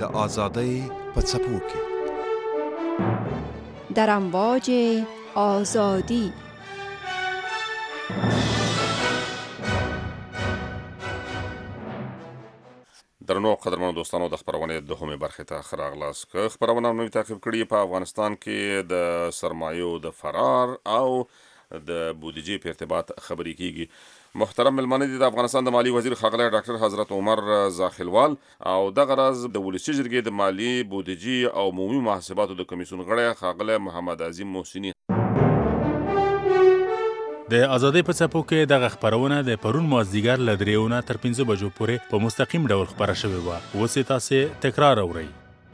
آزادی په څپو کې در امواج آزادی. درنو قدرمنو دوستانو، د خبرونې دوهمه برخه ته راغلاست. که خبرونه نو تعقیب کړي په افغانستان کې د سرمایو د فرار او د بودیجې په ارتباط خبرې کیږي. محترم ملمنه دي د افغانستان د مالی وزیر ښاغلی ډاکټر حضرت عمر زاخیلوال او دغه راز د ولسی جرګې د مالی بودیجې او عمومي محاسباتو د کمیسیون غړی ښاغلی محمد عظیم محسنی. د آزادۍ په څپو کې دغه خبرونه د پرون مازدیګر له 3 تر 5 بجو پورې په مستقیم ډول خبره شوې وه. اوس یې تاسې تکرار اورئ.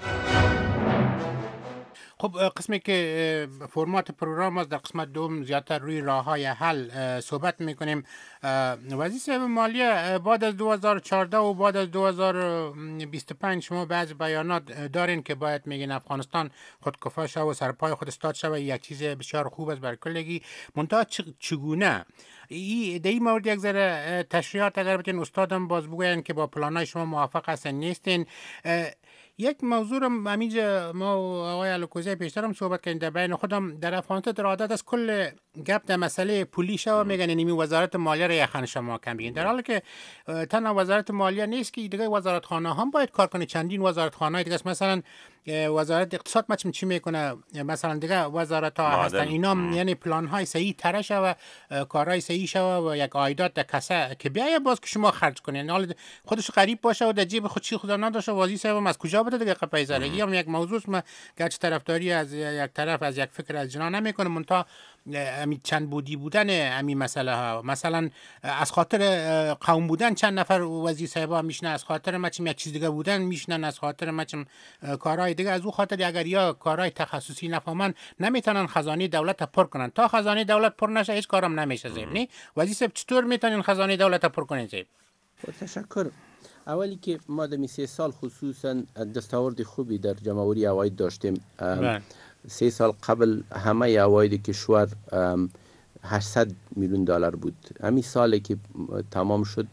خب قسمی که فرمات پروگرام است، در قسمت دوم زیادتر روی راه‌های حل صحبت میکنیم. وزیر صاحب مالیه، بعد از 2014 و بعد از 2025 شما بعض بیانات دارین که باید میگین افغانستان خودکفا شود و سرپای خود استاد شود. یک چیز بسیار خوب است برای کلگی. منتها چگونه در این مورد یک ذره تشریحات اگر بتین استادم باز بگوین که با پلانای شما موافق هستن نیستین. یک موضوع رو همینجا ما و آقای الکوزی پیشترم صحبت کردیم در بین خودم. در افغانستان در عادت از کل گپ در مسئله پولی شو میگن نیمی وزارت مالیه رو یخن شما کم بگین، در حالی که تنها وزارت مالیه نیست که دیگه وزارت خانه هم باید کار کنه. چندین وزارت خانه دیگه است. مثلا وزارت اقتصاد ما چی میکنه، مثلا دیگه وزارت ها هستن اینا، یعنی پلان های صحیح تره شوه، کارهای صحیح شوه و یک عایدات کسه که بیای باز که شما خرج کنین، حالا خودش غریب باشه و در جیب خود چی خدا نداشه. وزیر صاحب از کجا بده دیگه پیسه؟ هم یک موضوع است. ما گرچه طرفداری از یک طرف از یک فکر از جنا نمیکنه، منتها امی چند بودی بودن امی مسئله ها، مثلا از خاطر قوم بودن چند نفر وزیر صاحبا میشنن، از خاطر مچم یک چیز دیگه بودن میشنن، از خاطر مچم کارهای دیگه. از اون خاطر اگر یا کارهای تخصصی نفهمن نمیتونن خزانه دولت پر کنن. تا خزانه دولت پر نشه هیچ کارم نمیشه. زیبنی وزیر صاحب چطور میتونین خزانه دولت پر کنین؟ زیب تشکر. اولی که ما در 3 سال خصوصا دستاورد خوبی در جمع‌آوری عواید داشتیم. 3 سال قبل همه عواید کشور 800 میلیون دلار بود. همین سالی که تمام شد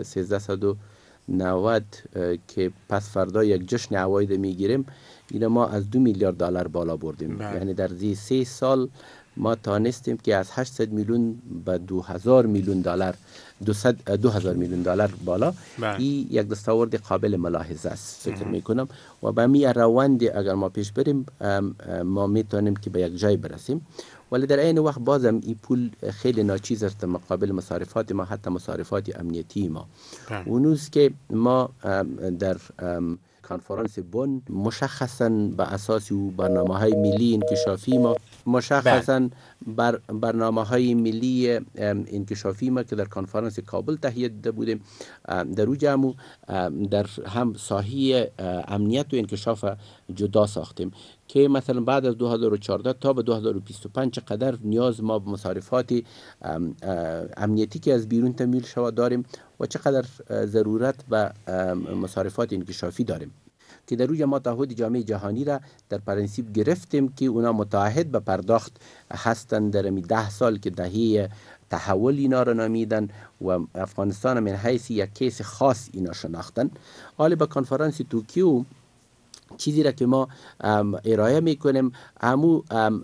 1390 که پس فردا یک جشن عواید میگیریم، اینا ما از 2 میلیارد دلار بالا بردیم. یعنی در 3 سال ما تانستیم که از 800 میلیون به 2000 میلیون دلار 2000 میلیون دلار بالا. این یک دستاورد قابل ملاحظه است فکر میکنم و به می روند اگر ما پیش بریم ما میتونیم که به یک جای برسیم. ولی در این وقت بازم این پول خیلی ناچیز است مقابل مصارفات ما، حتی مصارفات امنیتی ما. اونوز که ما در کنفرانس بن مشخصا به اساس برنامه‌های ملی انکشافی ما، مشخصا برنامه‌های ملی انکشافی ما که در کنفرانس کابل تهیه داده بودیم، در او جمع در هم ساحه امنیت و انکشاف جدا ساختیم که مثلا بعد از 2014 تا به 2025 چقدر نیاز ما به مصارفات امنیتی که از بیرون تمویل شود داریم و چقدر ضرورت به مصارفات انکشافی داریم که در روی ما تعهد جامعه جهانی را در پرنسیپ گرفتیم که اونا متعهد به پرداخت هستند در 10 سال که دهه تحول اینا را نامیدن و افغانستان من حیث یک کیس خاص اینا شناختن. حالا به کنفرانس توکیو چیزی را که ما ارائه میکنیم همو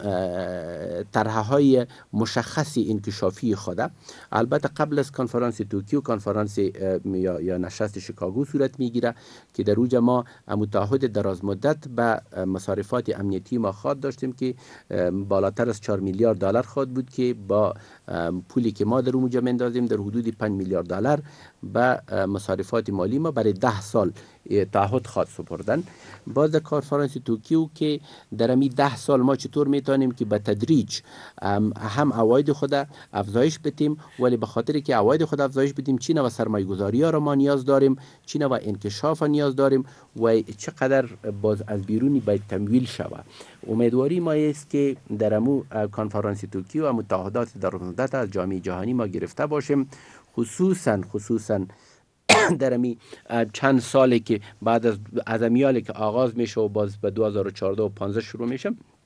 طرحهای مشخص انکشافی خوده. البته قبل از کنفرانس توکیو کنفرانس یا نشست شیکاگو صورت میگیره که در اوج ما متعهد دراز مدت به مصارفات امنیتی ما خواد داشتیم که بالاتر از 4 میلیارد دلار خواد بود که با پولی که ما در اونجا مندازیم در حدود 5 میلیارد دلار به مصارفات مالی ما برای 10 سال تعهد خواد سپردن. باز در کنفرانس توکیو که در امی 10 سال ما چطور میتونیم که به تدریج هم عواید خود افزایش بدیم، ولی به خاطر که عواید خود افزایش بدیم چی نوع سرمایه گذاری ها را ما نیاز داریم، چی نوع انکشاف نیاز داریم و چقدر باز از بیرونی باید تمویل شود. امیدواری ما است که در امو کنفرانس توکیو و متحدات در مدت از جامعه جهانی ما گرفته باشیم، خصوصا در امی چند سالی که بعد از امیالی که آغاز میشه و باز به 2014 و 15 شروع میشه،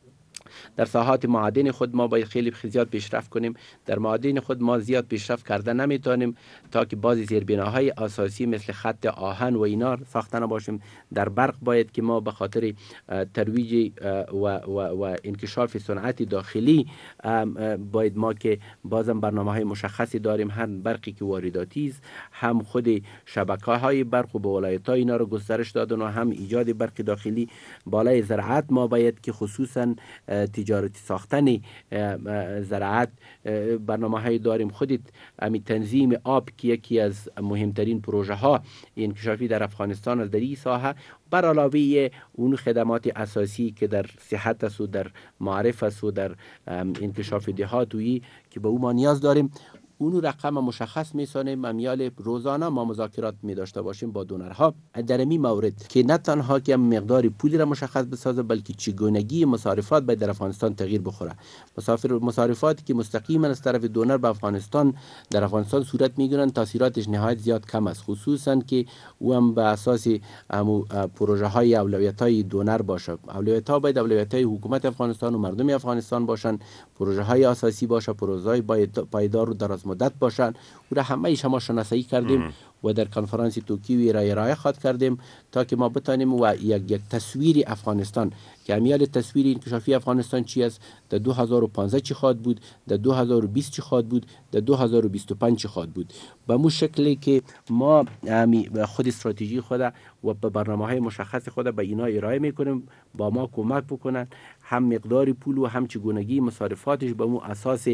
در ساحات معادن خود ما باید خیلی زیاد پیشرفت کنیم. در معادن خود ما زیاد پیشرفت کرده نمیتونیم تا که بعضی زیربناهای اساسی مثل خط آهن و اینا ساخته نباشیم. در برق باید که ما به خاطر ترویج و انکشاف صنعت داخلی باید ما که بازم برنامه‌های مشخصی داریم، هم برقی که وارداتی است، هم خود شبکه‌های برق و به ولایت‌ها اینا رو گسترش دادن و هم ایجاد برق داخلی. بالای زراعت ما باید که خصوصا تجارتی ساختن زراعت برنامه‌های داریم. خودت امی تنظیم آب که یکی از مهمترین پروژه ها انکشافی در افغانستان است در این ساحه، بر علاوه اون خدمات اساسی که در صحت است و در معرف است و در انکشاف دهاتویی که به او ما نیاز داریم، اون رقم مشخص میسانیم. امیال روزانه ما مذاکرات می داشته باشیم با دونرها در این مورد که نه تنها که مقدار پولی را مشخص بسازه بلکه چگونگی مصارفات باید در افغانستان تغییر بخوره. مصارفاتی که مستقیما از طرف دونر به افغانستان در افغانستان صورت میگیرن تاثیراتش نهایت زیاد کم است، خصوصا که او هم به اساس پروژه های اولویت های دونر باشه. اولویت ها باید اولویت های حکومت افغانستان و مردم افغانستان باشن، پروژه های اساسی باشه، پروژه های پایدار و دراز مدت باشن. او را همه شما شناسایی کردیم و در کنفرانس توکیو ارائه خواهد کردیم تا که ما بتانیم و یک تصویر افغانستان که امیال تصویر انکشافی افغانستان چی است، در 2015 چی خواهد بود، در 2020 چی خواهد بود، در 2025 چی خواهد بود. به مو شکلی که ما خود استراتژی خود و به برنامه‌های مشخص خود به اینا ارائه میکنیم، با ما کمک بکنن هم مقدار پول و هم چگونگی مصارفاتش به مو اساس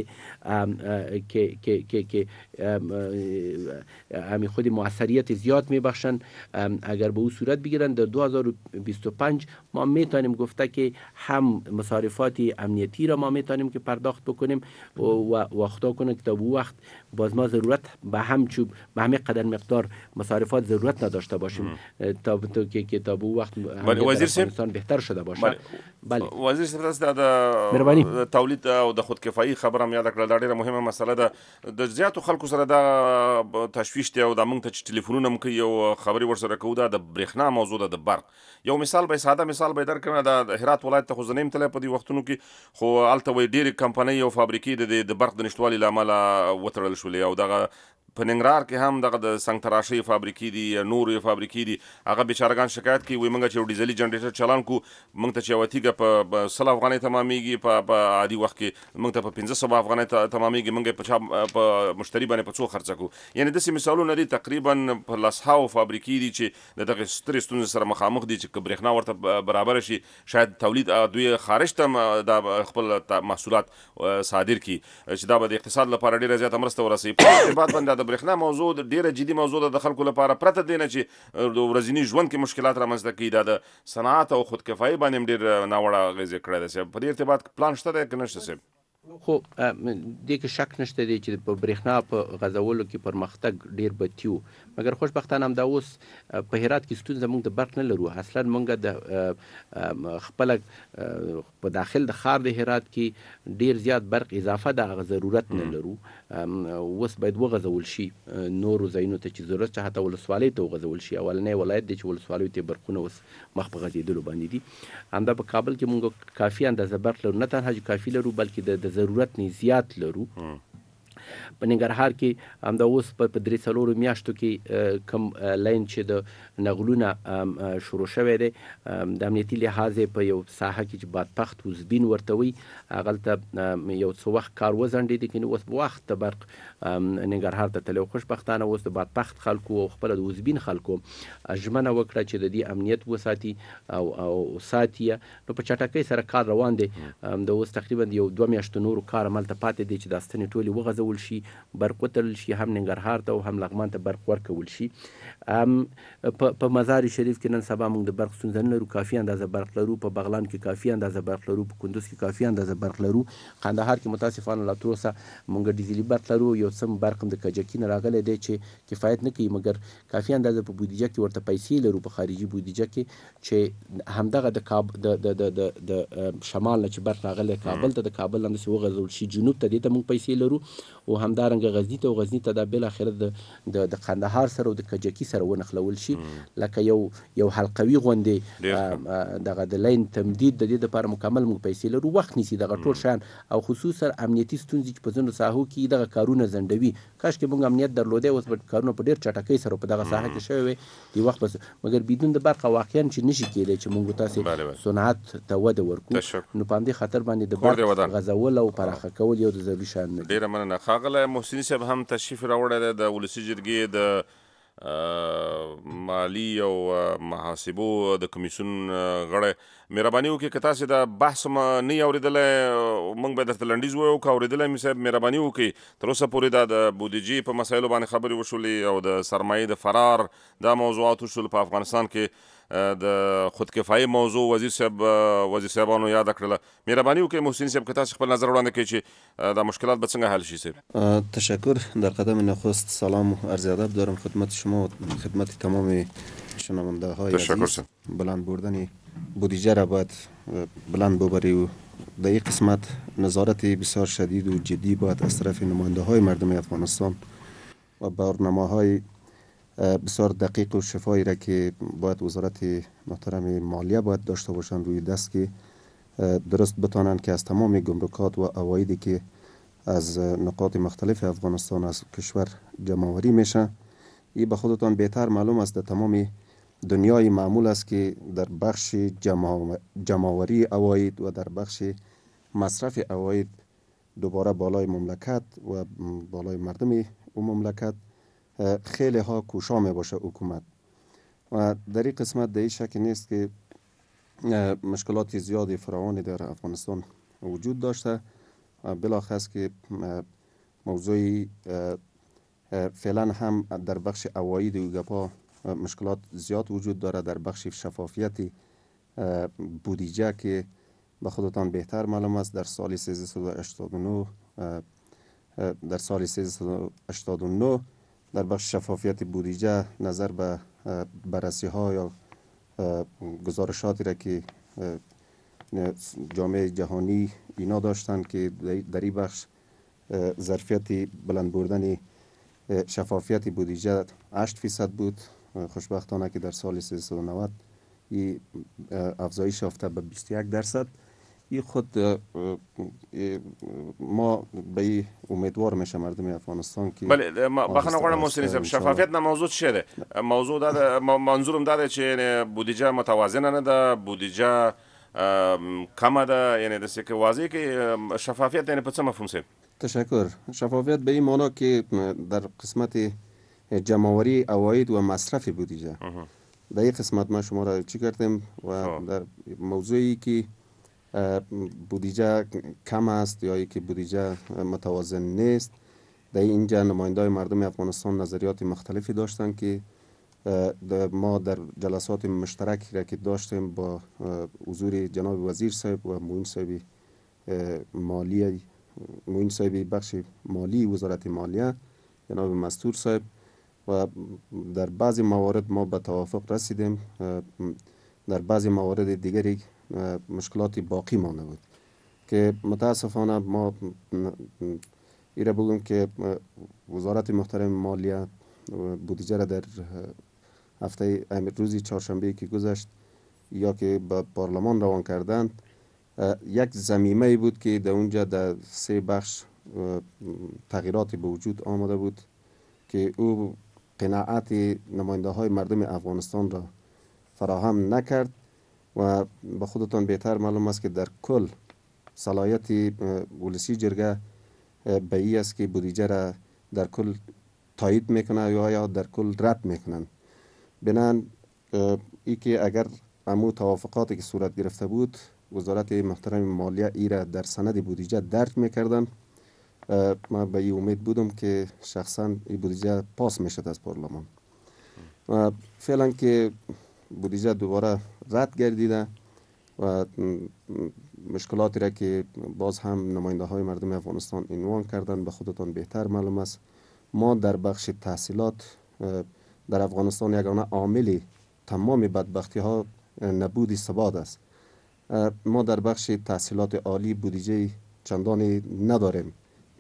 که همین خود موثریت زیاد میبخشن. اگر به او صورت بگیرن در 2025 ما میتونیم گفته که هم مصارفات امنیتی را ما میتونیم که پرداخت بکنیم و خدا کنه که تا به وقت باز ما ضرورت به همه قدر مقدار مصارفات ضرورت نداشته باشیم تا به وقت افغانستان بهتر شده باشه. بله وزیر صاحب د تولید او د خودکفایي خبره مې یاد کړل، دا ډیره مهمه مسله ده. د زیاتو خلکو سره دا تشویش دی او د موږ ته چې ټلیفونونه موږ کوي او خبرې ورسره کوو، دا د برېښنا موضوع ده، د برق. یو مثال به ساده مثال به درکړم، د هرات ولایت ته خو زه نه یم تللی په دې وختونو کې، خو هلته وایي ډېرې کمپنۍ او فابریکې د برق د نشتوالي له امله وتړل شولې او دغه په ننګرهار کې هم دغه د سنګ تراشۍ فابریکې دي، نورې فابریکې دي، هغه بیچارهګان شکایت کوي، وایي موږ چې یو ډیزلي جنریټر چالان کړو موږ ته چې یوه تیږه په 100 افغانۍ تمامېږي، په عادي وخت کې موږ ته په 500 افغانۍ تمامېږي، موږ یې په مشتري باندې په څو خرڅه کړو. یعنې داسې مثالونه دي تقریبا په لسهاو فابریکې دي چې د دغې سترې ستونزې سره مخامخ دي چې که برېښنا ورته برابره شي شاید تولید دوی خارج ته دا خپل محصولات صادر کړي چې دا به د اقتصاد لپاره ډېره زیاته مرسته ورسوي. په ارتباط باندې د برېښنا موضوع ډېره جدي موضوع ده د خلکو لپاره، پرته دی نه چې د ورځني ژوند کې مشکلات رامنځته کوي، دا د صنعت او خودکفایي باندې هم ډېر ناوړه اغېزې کړی دی. صاحب په دې ارتباط پلان شته دی که نشته صاحب؟ خو دې کې شک نشته دی چې په برېښنا په غځولو کې پرمختګ ډېر بدتي و، مګر خوشبختانه همدا اوس په هرات کې ستونزه موږ د برق نه لرو. اصلا موږ د خپله په داخل د ښار د هرات کې ډېر زیات برق اضافه د هغه ضرورت نه لرو. اوس باید وغځول شي نورو ځایونو ته چې ضرورت چې حتی ولسوالۍ ته وغځول شي. اولنی ولایت دی چې ولسوالیو ته برقونه اوس مخ په غځېدلو باندې دي. همدا په کابل کې موږ کافي اندازه برق لرو، نه تنها چې کافي لرو بلکې د ضرورت نه زیات لرو. په ننګرهار کې همدا اوس په 3-4 میاشتو کې کم لاین چې د نغلونه شروع شوی دی د امنیتي لحاظ په یو ساحه کې چې بادپخت وزبین ورته وي، هغلته یو څه وخت کار وځنډېدی که اوس په وخت د برق ننګرهار ته تللی. خوشبختانه اوس د بادپخت خلکو او خپله د وزبین خلکو ژمنه وکړه چې د دې امنیت وساتي او ساتي، نو په چټکۍ سره کار روان دی. د اوس تقریبا یو 2 میاشتو نورو کار هملته پاتې دی چې دا ستنې ټولې وغځول شي، برق وتړل شي، هم ننګرهار ته او هم لغمان ته برق ورکول شي. په مزار شریف کې نن سبا موږ د برق ستونزه نه لرو، کافي اندازه برق لرو. په بغلان کې کافي اندازه برق لرو، په کندوز کې کافي اندازه برق لرو. قندهار کې متاسفانه لا تر اوسه موږ ډیزلي برق لرو، یو څه برق هم د کجکي نه راغلی دی چې کفایت نه کوي، مګر کافي اندازه په بودیجه کې ورته پیسې لرو، په خارجي بودیجه کې چې همدغه د شمال نه چې برق راغلی کابل ته، د کابل همداسې وغځول شي جنوب ته، دې ته موږ پیسې لرو. او همدارنګه غزنی ته او غزنی ته د بل اخر د قندهار سره او د کجکی سره ونخلول شي لکه یو حلقوي غوندې دغه د لین تمدید د دې لپاره مکمل موږ پیسې لرو وخت نیسي دغه ټول شان او خصوصا امنیتي ستونزې چې په ځینو ساحو کې دغه کارونه ځنډوي کاش کې موږ امنیت درلودای اوس به کارونه په ډیر چټکۍ سره په دغه ساحه کې شوی وي دی وخت بس مګر بدون د برق واقعا چې نشي کېدای چې موږ تاسو صنعت ته وده ورکو نو په دې خاطر باندې د برق غزول او پراخه کول یو د ضروري شان دی. ډیره مننه. ښاغلی محسن صاحب هم تشریف راوړی د ولسي جرګې د مالی او محاسبو د کمیسیون غړی مهرباني وکړئ که تاسې د بحث نه یې اورېدلی موږ به درته لنډیز ووایو که اورېدلی مې صاحب مهرباني وکړئ تر اوسه پورې دا د بودیجې په مسایلو باندې خبرې وشولې او د سرمایې د فرار دا موضوعات وشول په افغانستان کې د خودکفایي موضوع وزیر صاحبانو یاد کړله مهرباني وکړئ محسن صاحب که تاسې خپل نظر وړاندې کړئ چې دا مشکلات به څنګه حل شي صاحب. تشکر. در قدم نخست سلام و عرض ادب دارم خدمت شما و خدمت تمام شنونده های عزیز. بلند بردن بودجه را باید بلند ببری و در این قسمت نظارت بسیار شدید و جدی باید از طرف نماینده های مردم افغانستان و برنامه‌های بسیار دقیق و شفایی را که باید وزارت محترم مالیه باید داشته باشند روی دست که درست بتانند که از تمام گمرکات و عوایدی که از نقاط مختلف افغانستان از کشور جمع‌آوری میشه این به خودتان بهتر معلوم است در تمام دنیای معمول است که در بخش جمع‌آوری عواید و در بخش مصرف عواید دوباره بالای مملکت و بالای مردم اون مملکت خیلی ها کوشا می باشه حکومت و در این قسمت در این شک نیست که مشکلات زیادی فراوانی در افغانستان وجود داشته بلاخص که موضوعی فعلا هم در بخش عواید و گپا مشکلات زیاد وجود داره در بخش شفافیت بودجه که به خودتان بهتر معلوم است در سال 1389 در بخش شفافیت بودجه نظر به بررسی ها یا گزارشاتی را که جامعه جهانی اینا داشتن که در این بخش ظرفیت بلند بردن شفافیت بودجه 8% بود خوشبختانه که در سال 1390 این افزایش یافته به 21%. این خود ما به امیدوار میشه مردم افغانستان که بله بخنه غواړم محسن صاحب شفافیت نه موضوع چیه ده موضوع دا منظورم دا چې بودجه متوازنه نه ده بودجه کمه ده یعنی د څه کې واضح کې شفافیت یعنی په څه مفهوم صاحب. تشکر. شفافیت به این معنا که در قسمت جمع‌آوری عواید و مصرف بودجه در این قسمت ما شما را چی کردیم و در موضوعی که بودجه کم است یا که بودجه متوازن نیست در اینجا نمایندای مردم افغانستان نظریات مختلفی داشتن که ما در جلسات مشترک را که داشتیم با حضور جناب وزیر صاحب و معین صاحب بخش مالی وزارت مالیه جناب مستور صاحب و در بعضی موارد ما به توافق رسیدیم در بعضی موارد دیگری مشکلاتی باقی مانده بود که متاسفانه ما ایره بگم که وزارت محترم مالیه بودجه را در هفته روزی چهارشنبه که گذشت یا که به پارلمان روان کردند یک ضمیمه بود که در اونجا در 3 بخش تغییراتی به وجود آمده بود که او قناعت نماینده های مردم افغانستان را فراهم نکرد و به خودتان بهتر معلوم است که در کل صلاحیت ولسی جرگه به این است که بودجه را در کل تایید میکنه یا در کل رد میکنن. بنان ای که اگر امو توافقاتی که صورت گرفته بود وزارت محترم مالیه ای را در سند بودجه درج میکردن ما به این امید بودم که شخصا این بودجه پاس میشد از پارلمان و فعلا که بودجه دوباره رد گردیده و مشکلاتی را که باز هم نماینده های مردم افغانستان عنوان کردن به خودتان بهتر معلوم است. ما در بخش تحصیلات در افغانستان یگانه عامل تمام بدبختی ها نبود ثبات است. ما در بخش تحصیلات عالی بودجه چندانی نداریم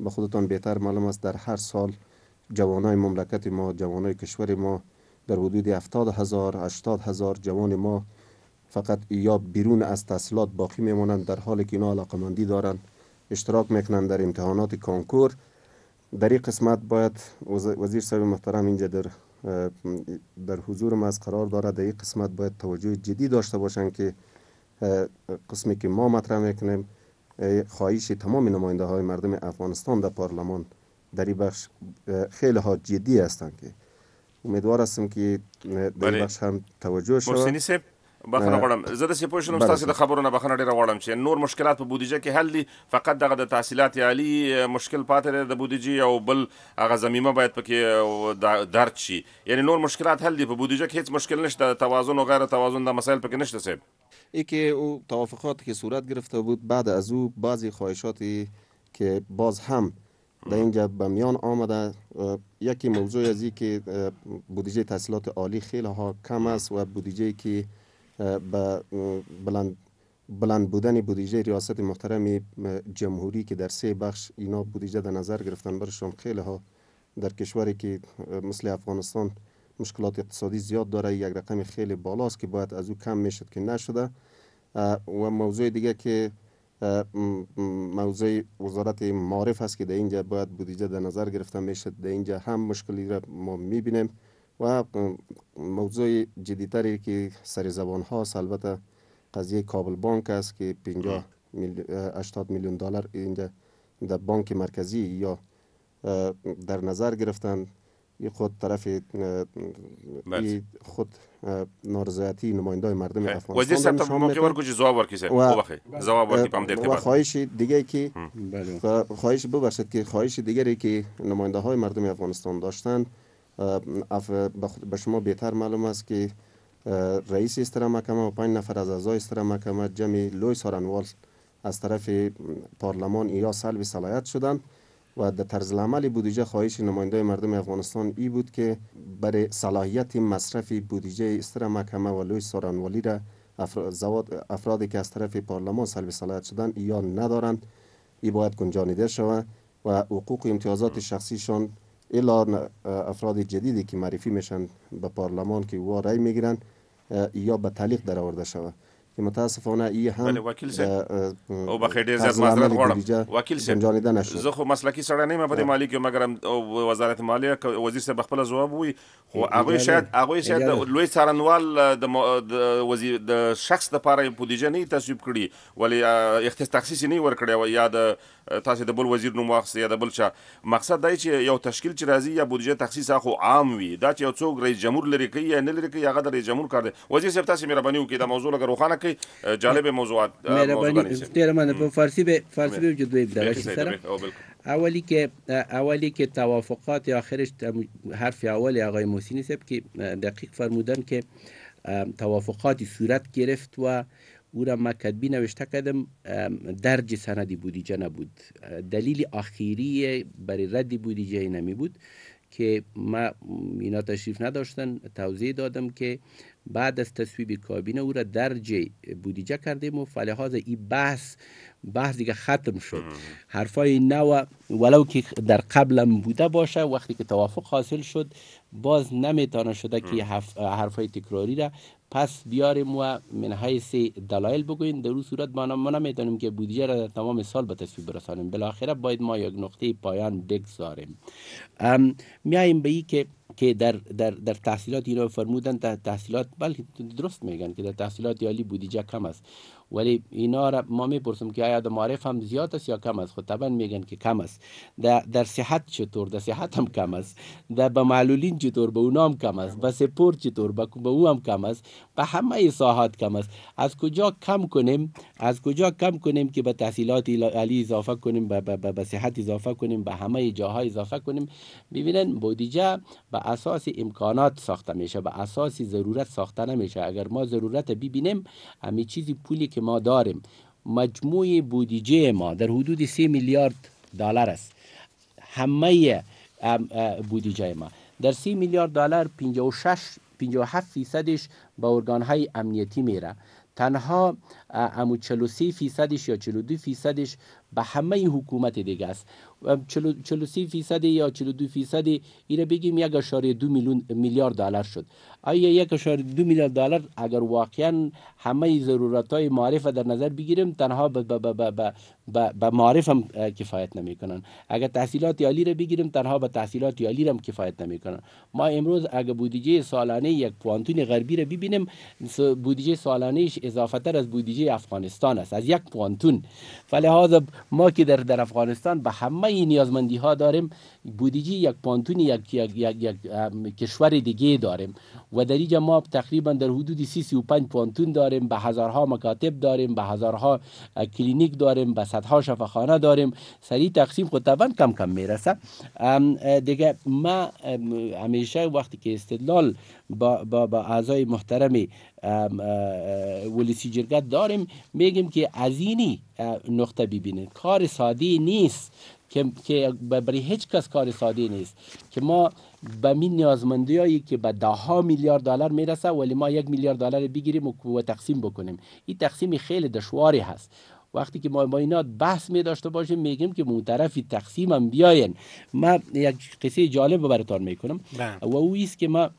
به خودتان بهتر معلوم است در هر سال جوانای مملکت ما، جوانای کشور ما در حدود 70,000 80,000 جوان ما فقط یا بیرون از تحصیلات باقی میمونند، در حالی که اینا علاقمندی دارن اشتراک میکنند در امتحانات کانکور. در این قسمت باید وزیر صاحب محترم اینجا در حضور ما از قرار دارد، در این قسمت باید توجه جدی داشته باشن که قسمی که ما مطرح میکنیم خواهش تمام نماینده های مردم افغانستان در پارلمان در این بخش خیلی ها جدی هستند که امیدوار هستم که در این بخش هم توجه شود. محسنی صاحب بخنه غواړم زه د سی پوه شوم ستاسو د خبرونه بخنه ډیره غواړم چې نور مشکلات په بودیجه کې حل دي، فقط دغه د تحصیلات عالی مشکل پاتې دی د بودیجه او بل هغه ضمیمه باید پکې درد شي، یعنی نور مشکلات حل دي، په بودیجه کې هیڅ مشکل نشته، توازن و غیر توازن د مسائل پکې نشته صاحب. ای که او توافقاتی که صورت گرفته بود بعد از او بعضی خواهشاتی که باز هم در اینجا به میان آمده، یکی موضوع از این که بودجه تحصیلات عالی خیلی ها کم است و بودجه که به بلند بودن بودجه ریاست محترم جمهوری که در 3 بخش اینا بودجه در نظر گرفتن برشون خیلی ها در کشوری که مثل افغانستان مشکلات اقتصادی زیاد داره یک رقم خیلی بالاست که باید از او کم میشد که نشده. و موضوع دیگه که موضوع وزارت معارف است که در اینجا باید بودجه در نظر گرفته میشد، در اینجا هم مشکلی را ما میبینیم. و موضوع جدیتری که سر زبان هاست البته قضیه کابل بانک است که 80 میلیون دلار اینجا در بانک مرکزی یا در نظر گرفتن. خود طرف خود نارضایتی نمایندای مردم افغانستان وزیر صاحب ته موقع ورکو چې جواب ورکړي صاحب وبخښئ جواب ورکړي په همدې ارتباط. خواهش دیگه که خواهش ببخشید که خواهش دیگری که نماینده های مردم افغانستان داشتن، به شما بهتر معلوم است که رئیس استرا محکمه و 5 نفر از اعضای استرا محکمه جمع لوی سارنوال از طرف پارلمان یا سلب صلاحیت شدند و در طرز العمل بودجه خواهش نماینده مردم افغانستان ای بود که برای صلاحیت مصرف بودجه استرا محکمه و لوی سارنوالی را افرادی که از طرف پارلمان سلب صلاحیت شدند یا ندارند ای باید گنجانیده شود و حقوق و امتیازات شخصیشان الا افراد جدیدی که معرفی میشن به پارلمان که او رای میگیرن یا به تعلیق در آورده شود که متاسفانه ای هم وکیل صاحب او بخیر ډیر زیات معذرت غواړم وکیل صاحب زه خو مسلکی سره نه یم په دې مالی کې مګر وزارت مالیه وزیر صاحب خپل جواب وي خو هغه شاید لوی څارنوال د وزیر د شخص لپاره بودیجه نه تصویب کړي ولی تخصیص نه ور کړی یا د تاسو د بل وزیر نوم واخص یا د بل چا مقصد دی چې یو تشکیل چې راځي یا بودیجه تخصیص خو عام وي دا چې یو څوک رئیس جمهور لري کوي یا نه لري کوي هغه د رئیس جمهور کار دی. وزیر صاحب تاسو مهرباني وکړئ دا موضوع لګر روخانه کوي جالب موضوعات مهربانی ډیر مننه. په فارسی به وجود داره سره اولی که توافقات آخرش حرف اولی آقای محسنی صاحب که دقیق فرمودن که توافقاتی صورت گرفت و او را ما کتبی نوشته کردم درج سندی بودجه نبود. دلیل آخری برای رد بودجه نمی بود که ما اینا تشریف نداشتن، توضیح دادم که بعد از تصویب کابینه او را درج بودجه کردیم و فلحاظ این بحث دیگه ختم شد. حرفای نو ولو که در قبلم بوده باشه وقتی که توافق حاصل شد باز نمیتونه شده که حرفای تکراری را پس بیاریم و من حیث دلایل بگوییم. در اون صورت ما نمیتونیم که بودجه را در تمام سال به تصویب برسانیم، بالاخره باید ما یک نقطه پایان بگذاریم. میاییم به این که در تحصیلات اینا فرمودن تحصیلات بلکه درست میگن که در تحصیلات عالی بودجه کم است، ولی اینا را ما میپرسیم که آیا در معارف هم زیاد است یا کم است؟ خود طبعا میگن که کم است. در صحت چطور؟ در صحت هم کم است. به معلولین چطور؟ به اونا هم کم است. به سپورت چطور؟ به او هم کم است. به همه ساحات کم است. از کجا کم کنیم که به تحصیلات عالی اضافه کنیم، به صحت اضافه کنیم، به همه جاها اضافه کنیم؟ ببینن بودجه به اساس امکانات ساخته میشه، به اساس ضرورت ساخته نمیشه. اگر ما ضرورت ببینیم همین چیزی پولی که ما داریم، مجموع بودجه ما در حدود 3 میلیارد دلار است. همه بودجه ما در 3 میلیارد دلار 57% به ارگان‌های امنیتی میره، تنها 43% یا 42% به همه حکومت دیگه است. 43% یا 42% ایره بگیم 1.2 میلیارد دلار شد. آیا 1.2 میلیارد دلار اگر واقعا همه ضرورت‌های معارف در نظر بگیریم تنها به معارف هم کفایت نمی‌کنن. اگر تحصیلات عالی را بگیریم تنها به تحصیلات عالی هم کفایت نمی‌کنن. ما امروز اگر بودجه سالانه یک پوانتون غربی را ببینیم بودجه سالانه‌اش اضافه‌تر از بودجه افغانستان است، از یک پوانتون. فلهذا ما که در افغانستان به همه این نیازمندی ها داریم، بودجه یک پانتون یک کشور دیگه داریم و در اینجا ما تقریبا در حدود 35 پانتون داریم، به هزارها مکاتب داریم، به هزارها کلینیک داریم، به صدها شفاخانه داریم. سریع تقسیم خود طبعا کم میرسه دیگه. ما همیشه وقتی که استدلال با اعضای محترم ولسی جرگه داریم میگیم که از اینی نقطه ببینید کار ساده نیست که برای هیچ کس کار ساده نیست که ما به این نیازمندی هایی که به 10 میلیارد دلار میرسه ولی ما 1 میلیارد دلار بگیریم و تقسیم بکنیم. این تقسیم خیلی دشواری هست. وقتی که ما با اینا بحث می داشته باشیم میگیم که اون طرف تقسیم هم بیاین. ما یک قصه جالب براتون میکنم و او است که ما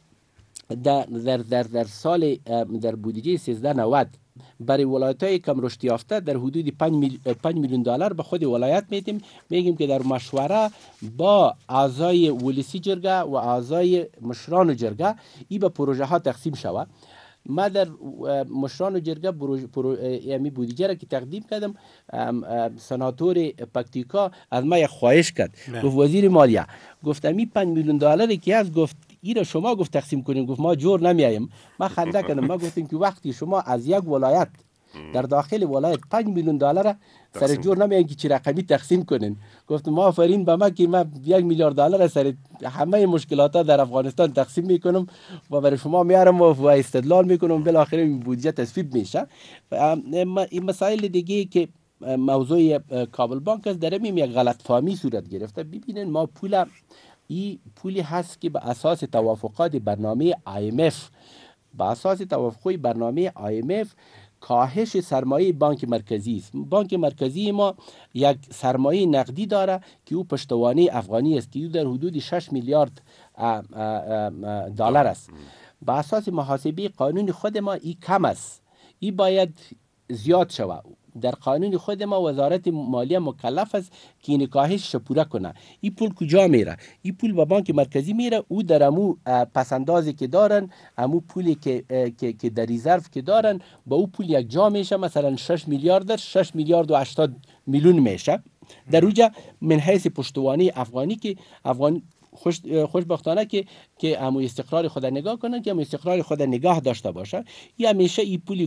در سال در بودجه 1390 برای ولایت‌های کم رشد یافته در حدود 5 میلیون دلار به خود ولایت میگیم که در مشوره با اعضای ولسی جرگه و اعضای مشران جرگه این به پروژه ها تقسیم شود. ما در مشران جرگه یعنی بودجه را که تقدیم کردم، سناتور پکتیکا از ما یک خواهش کرد. گفت وزیر مالیه، گفتم این 5 میلیون دلاری که هست، گفت این را شما گفت تقسیم کنیم. گفت ما جور نمیاییم. ما خنده کردم. ما گفتیم که وقتی شما از یک ولایت در داخل ولایت 5 میلیون دلار سر جور نمیایین که چی رقمی تقسیم کنین. گفتم ما آفرین به ما که ما 1 میلیارد دلار سر همه مشکلات در افغانستان تقسیم میکنم و برای شما میارم و استدلال میکنم، بالاخره این بودجه تصویب میشه. این مسائل دیگه که موضوع کابل بانک است، در این یک غلط فهمی صورت گرفته. ببینین ما پولی هست که به اساس توافقات برنامه IMF، به اساس توافقات برنامه IMF کاهش سرمایه بانک مرکزی است. بانک مرکزی ما یک سرمایه نقدی داره که او پشتوانه افغانی است که او در حدود 6 میلیارد دلار است. به اساس محاسبه قانون خود ما این کم است، این باید زیاد شود. در قانون خود ما وزارت مالیه مکلف است که این کاهش پوره کنه. این پول کجا میره؟ این پول به بانک مرکزی میره. او در امو پسندازی که دارن، امو پولی که در ریزرو که دارن، با او پول یک جا میشه. مثلا 6 میلیارد و 80 میلیون میشه. در اوجا من حیث پشتوانه افغانی که خوشبختانه که همو استقرار خود نگاه کنن، که همو استقرار خود نگاه داشته باشه. یا همیشه این پولی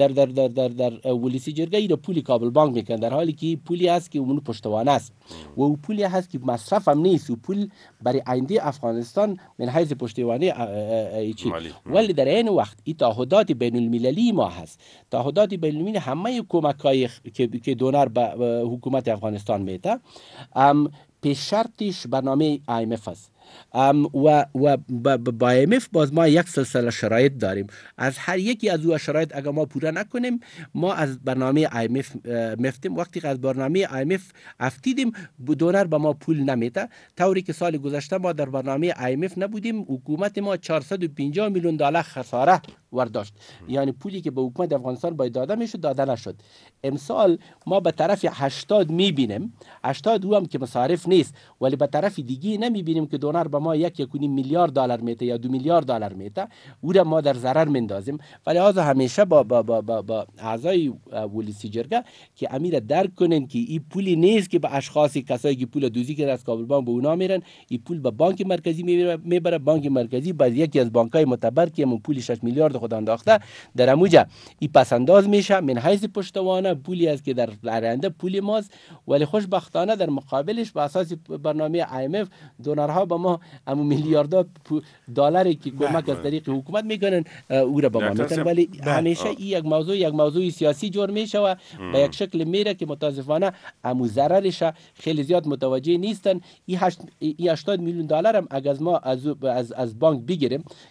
در ولسی جرگه ای رو پولی کابل بانک میکنن، در حالی که پولی هست که اون پشتوانه است و اون پولی هست که مصرف هم نیست. و پول برای آینده افغانستان من حیث پشتوانه چی. ولی در این وقت این تعهدات بین المللی ما هست. تعهدات بین المللی همه کمک‌های که دونر به حکومت افغانستان میده، پیش شرطش برنامه IMF است. و با IMF باز ما یک سلسله شرایط داریم. از هر یکی از او شرایط اگر ما پوره نکنیم، ما از برنامه IMF مفتیم. وقتی که از برنامه IMF افتیدیم، دونر به ما پول نمیده. طوری که سال گذشته ما در برنامه IMF نبودیم، حکومت ما 450 میلیون دلار خساره ورداشت. یعنی پولی که به حکومت افغانستان باید داده میشد داده نشد. امسال ما به طرف 80 میبینیم. 80 او هم که مصارف نیست، ولی به طرف دیگه نمیبینیم که دونر به ما 1.5 میلیارد دلار میده یا 2 میلیارد دلار میده. او را ما در ضرر مندازیم. ولی لازم همیشه با اعضای ولسی جرگه که امیر درک کنن که این پولی نیست که به اشخاصی کسایی که پول دوزی که از کابل بانک به اونا میرن. این پول به بانک مرکزی میبره. بانک مرکزی باز یکی از بانک‌های معتبر که همون پول 6 میلیارد خود انداخته در اموجا این پس انداز میشه. من حیث پشتوانه پولی است که در آینده پول ماست، ولی خوشبختانه در مقابلش به اساس برنامه IMF دونرها به ما همون میلیاردها دلاری که کمک از طریق حکومت میکنن او را به ما میدن. ولی همیشه این یک موضوع سیاسی جور میشه و به یک شکل میره که متاسفانه همون ضررش خیلی زیاد متوجه نیستن. این 80 میلیون دلار هم اگر ما از بانک بگیریم که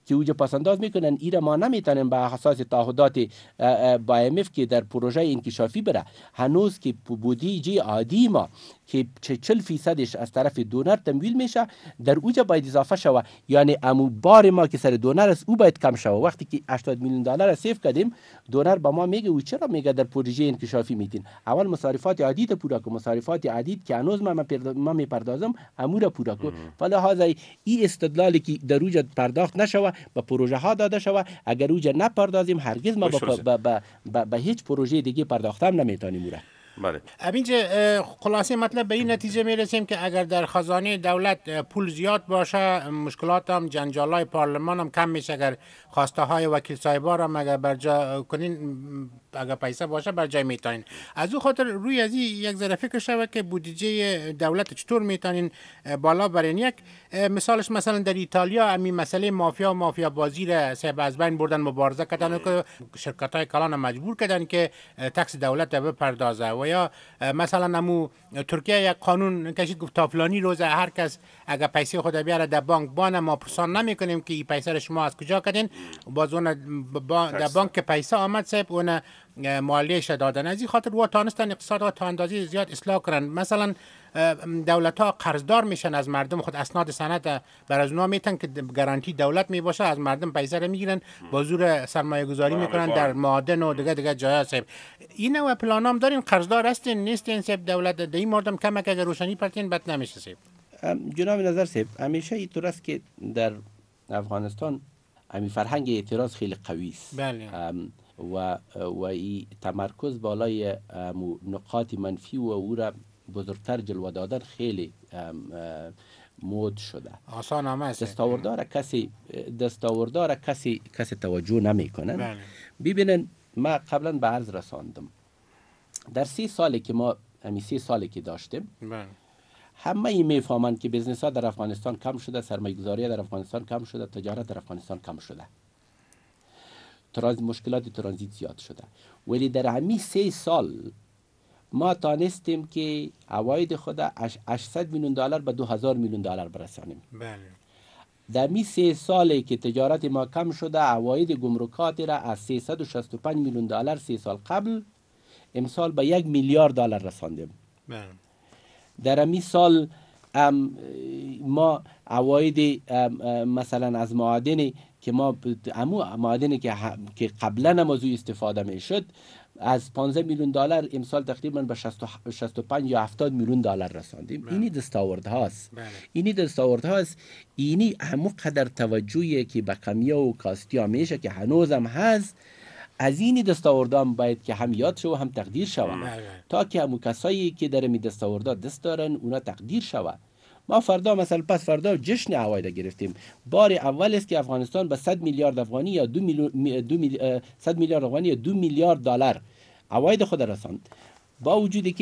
که اوجا پاسانداز میکنن ایره ما نمیتونیم به اساس تعهدات با IMF که در پروژه انکشافی بره، هنوز که بودجه عادی ما که 40% از طرف دونر تمویل میشه در اوجا باید اضافه شوه، یعنی امو بار ما که سر دونر است او باید کم شوه. وقتی که 80 میلیون دلار سیف کردیم دونر با ما میگه او چرا میگه در پروژه انکشافی میتین اول مصارفات عادی تا پورا کو، مصارفات عادی که هنوز ما میپردازم امور پورا کو. فلهذا این استدلالی که در اوجا پرداخت نشوه به پروژه ها داده شوه، اگر اوجا نپردازیم هرگز ما به هیچ پروژه دیگه پرداخت هم نمیتونیم موره. بله. اینجا خلاصه مطلب به این نتیجه میرسیم که اگر در خزانه دولت پول زیاد باشه مشکلات هم جنجالای پارلمان هم کم میشه، اگر خواسته های وکیل صاحبا هم اگر برجا کنین اگر پیسه باشه برجای میتونین. از او خاطر روی از یک ذره فکر شوه که بودجه دولت چطور میتونین بالا برین. یک مثالش مثلا در ایتالیا همین مسئله مافیا بازی را صاحب از بین بردن، مبارزه کردن که شرکت های کلان مجبور کردن که تکس دولت را بپردازه. و یا مثلا نمو ترکیه یک قانون کشید گفت تا فلانی روز هر کس اگر پیسه خود بیاره در بانک بانه ما پرسان نمی کنیم که این پیسه را شما از کجا کردین، باز اون در بانک پیسه آمد صاحب اون مالیش دادن. از این خاطر و تانستن اقتصاد تا اندازه زیاد اصلاح کنن. مثلا دولت ها قرضدار میشن از مردم خود، اسناد سند بر از اونا میتن که گارانتی دولت می باشه، از مردم پیسه را میگیرن با زور سرمایه گذاری میکنن در معادن و دیگه جاها. صاحب این نوع پلانام دارین؟ قرضدار هستین نیستین صاحب دولت در این مردم کمک اگر روشنی پرتین بد نمیشه صاحب؟ جناب نظر صاحب همیشه اینطور است که در افغانستان همین فرهنگ اعتراض خیلی قوی است. بله. و این تمرکز بالای نقاط منفی و او را بزرگتر جلوه دادن خیلی مود شده. آسان هم است. دستاوردار کسی توجه نمی کنن. بله. ببینن ما قبلا به عرض رساندم در 3 سالی که ما همین 3 سالی که داشتیم بله. همه میفهمند که بیزنس ها در افغانستان کم شده، سرمایه گذاری در افغانستان کم شده، تجارت در افغانستان کم شده، مشکلات ترانزیت زیاد شده. ولی در همین 3 سال ما تانستیم که عواید خود 800 میلیون دلار به 2000 میلیون دلار برسانیم. بله. در می 3 سالی که تجارت ما کم شده عواید گمرکات را از 365 میلیون دلار 3 سال قبل امسال به 1 میلیارد دلار رساندیم. بله. در همین سال ما عواید مثلا از معادنی که ما معادنی که قبلا موضوع استفاده می شد از 15 میلیون دلار امسال تقریبا به 65 یا 70 میلیون دلار رساندیم. اینی دستاورد هاست. اینی دستاورد هاست. اینی همو قدر توجهی که به کمیه و کاستیا میشه که هنوزم هست، از این دستاوردام باید که هم یاد شو و هم تقدیر شوه تا که همو کسایی که در می دستاوردا دست دارن اونا تقدیر شوه. ما فردا مثلا پس فردا جشن عواید گرفتیم. بار اول است که افغانستان به 100 میلیارد افغانی یا 100 میلیارد افغانی یا 2 میلیارد دلار عواید خود رساند. با وجودی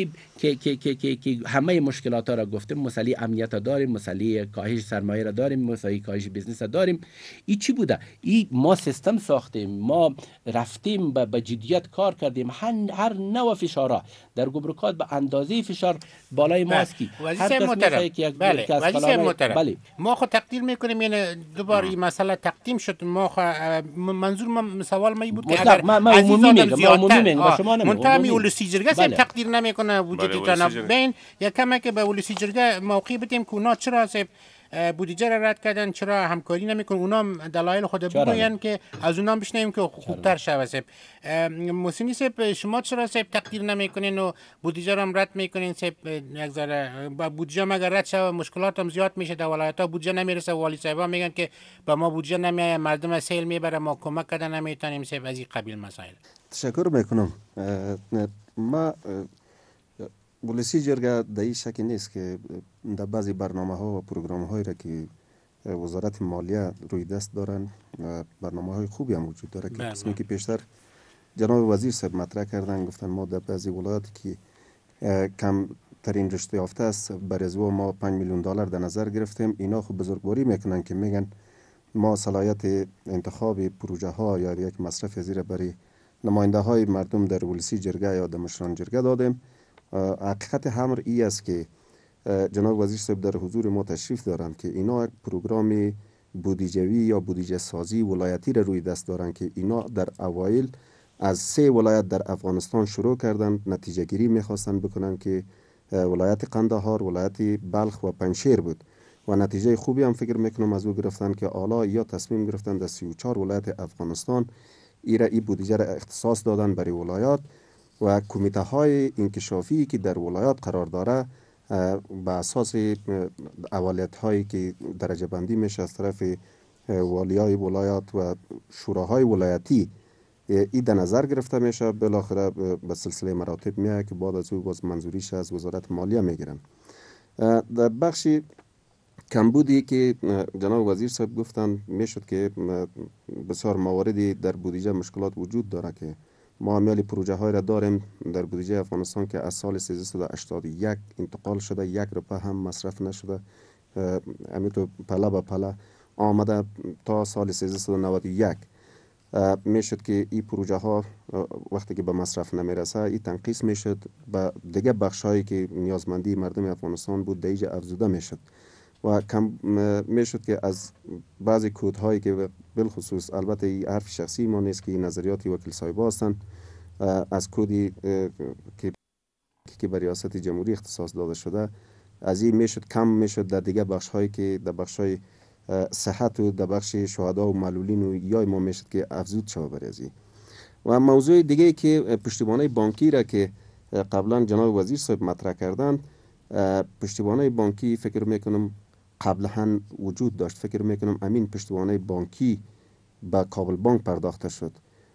که همه مشکلات ها را گفتیم، مسئله امنیت داریم، مسئله کاهش سرمایه را داریم، مسئله کاهش بیزنس داریم. این چی بوده؟ این ما سیستم ساختیم، ما رفتیم به جدیت کار کردیم. هر نوع فشارا در گمرکات به اندازه فشار بالای ماست که هر کس بله. ما خود تقدیر میکنیم. یعنی دوباره این مسئله تقدیم شد. ما منظور من سوال ما بود که اگر ما عمومی میگم شما منتهی اولسی جرگه تقدیر نمیکنه وجود جناب بین یا کمک به اولسی جرگه موقعی بدیم که اونا چرا بودجه را رد کردن، چرا همکاری نمیکنن، اونا دلایل خود بگوین که از اونا بشنویم که خوبتر شود. محسنی صاحب شما چرا تقدیر نمیکنین و بودجه را رد میکنین؟ یک ذره بودجه مگر رد شود مشکلات هم زیاد میشه، در ولایت ها بودجه نمیرسه، والی صاحبا میگن که با ما بودجه نمیایه، مردم سیل میبره، ما کمک کردن نمیتونیم. از این قبیل مسائل. تشکر میکنم. ما ولسی جرگه در این شکی نیست که در بعضی برنامه ها و پروگرام هایی را که وزارت مالیه روی دست دارن برنامه های خوبی هم وجود داره که قسمی که پیشتر جناب وزیر صاحب مطرح کردن، گفتن ما در بعضی ولایات که کم ترین رشته یافته است برزو ما 5 میلیون دلار در نظر گرفتیم. اینا خب بزرگواری میکنن که میگن ما صلاحیت انتخاب پروژه ها یا یک مصرف زیر برای نماینده های مردم در ولسی جرگه یا در مشران جرگه دادیم. حقیقت امر ای است که جناب وزیر صاحب در حضور ما تشریف دارند که اینا یک پروگرام بودجوی یا بودجه سازی ولایتی را روی دست دارن که اینا در اوایل از 3 ولایت در افغانستان شروع کردن نتیجه گیری میخواستن بکنن که ولایت قندهار، ولایت بلخ و پنجشیر بود و نتیجه خوبی هم فکر میکنم از او گرفتن که حالا یا تصمیم گرفتن در 34 ولایت افغانستان این بودجه را اختصاص دادن برای ولایات و کمیته های انکشافی که در ولایات قرار داره به اساس اولیت هایی که درجه بندی میشه از طرف والیای ولایات و شوراهای ولایتی این در نظر گرفته میشه، بالاخره به سلسله مراتب میاد که بعد از او باز منظوریش از وزارت مالیه میگیرن. در بخش کمبودی که جناب وزیر صاحب گفتن میشد که بسیار مواردی در بودجه مشکلات وجود داره که ما عمل پروژه های را داریم در بودجه افغانستان که از سال 1381 انتقال شده، 1 روپیه هم مصرف نشده، همینطور پله به پله آمده تا سال 1391 میشد که این پروژه ها وقتی که به مصرف نمیرسه این تنقیص میشد به دیگه بخش هایی که نیازمندی مردم افغانستان بود دیگه افزوده میشد و کم میشد که از بعضی کودهایی که بالخصوص البته این حرف شخصی ما نیست که نظریاتی وکیل صاحب هستند، از کودی که به ریاست جمهوری اختصاص داده شده از این میشد کم میشد در دیگه بخش هایی که در بخش های صحت و در بخش شهدا و معلولین و یا ما میشد که افزود شود برای از این. و موضوع دیگه که پشتیبانی بانکی را که قبلا جناب وزیر صاحب مطرح کردن، پشتیبانی بانکی فکر میکنم قبلا وجود داشت، فکر میکنم امین پشتیبانی بانکی به کابل بانک پرداخته شد